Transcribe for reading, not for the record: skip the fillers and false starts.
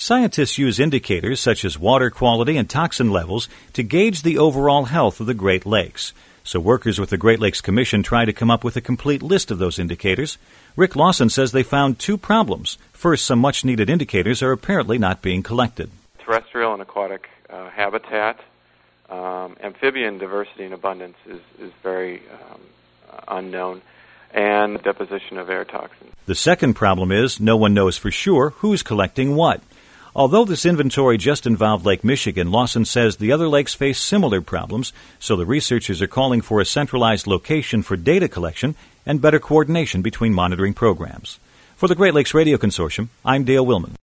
Scientists use indicators such as water quality and toxin levels to gauge the overall health of the Great Lakes. So workers with the Great Lakes Commission try to come up with a complete list of those indicators. Rick Lawson says they found two problems. First, some much-needed indicators are apparently not being collected. Terrestrial and aquatic habitat, amphibian diversity and abundance is very unknown, and deposition of air toxins. The second problem is no one knows for sure who's collecting what. Although this inventory just involved Lake Michigan, Lawson says the other lakes face similar problems, so the researchers are calling for a centralized location for data collection and better coordination between monitoring programs. For the Great Lakes Radio Consortium, I'm Dale Willman.